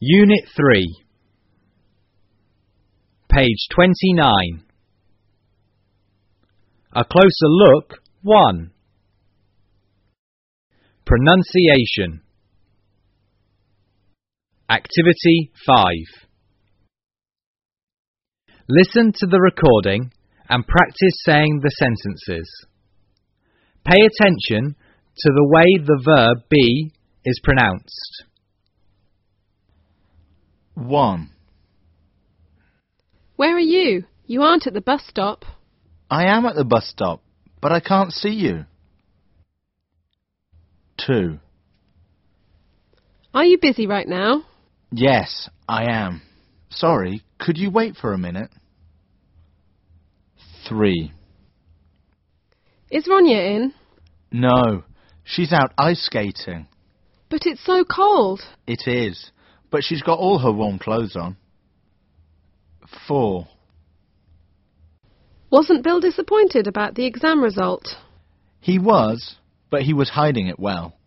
Unit 3, page 29. A closer look 1. Pronunciation. Activity 5. Listen to the recording and practice saying the sentences. Pay attention to the way the verb be is pronounced. 1. Where are you? You aren't at the bus stop. I am at the bus stop, but I can't see you. 2. Are you busy right now? Yes, I am. Sorry, could you wait for a minute? 3. Is Ronya in? No, she's out ice skating. But it's so cold. It is, but she's got all her warm clothes on. 4. Wasn't Bill disappointed about the exam result? He was, but he was hiding it well.